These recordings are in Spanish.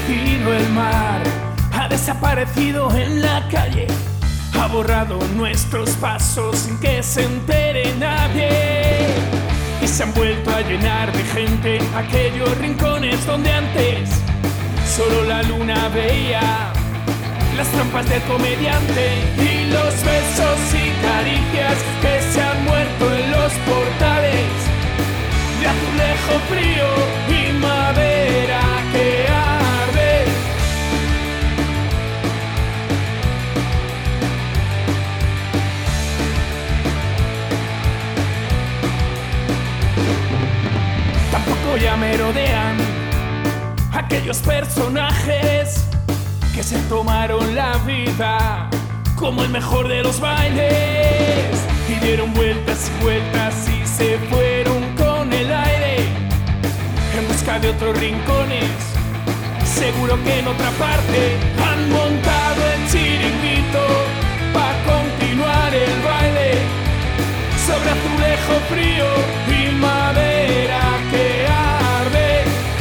crecido el mar, ha desaparecido en la calle, ha borrado nuestros pasos sin que se entere nadie. Y se han vuelto a llenar de gente aquellos rincones donde antes solo la luna veía las trampas del comediante y los besos y caricias que se han muerto en los portales de azulejo frío y madera que arde. Tampoco ya merodean aquellos personajes que se tomaron la vida como el mejor de los bailes y dieron vueltas y vueltas y se fueron con el aire en busca de otros rincones. Seguro que en otra parte han montado el chiringuito para continuar el baile sobre azulejo frío y madera que arde.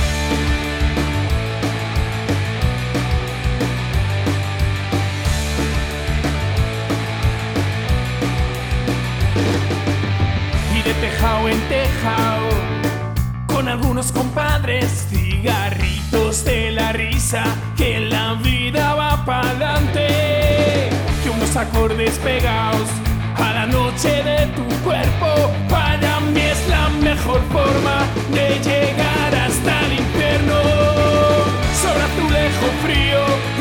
De tejao en tejao, con algunos compadres, cigarritos de la risa, que la vida va pa'lante, que unos acordes pegados a la noche de tu cuerpo, para mí es la mejor forma de llegar hasta el infierno, sobre azulejo frío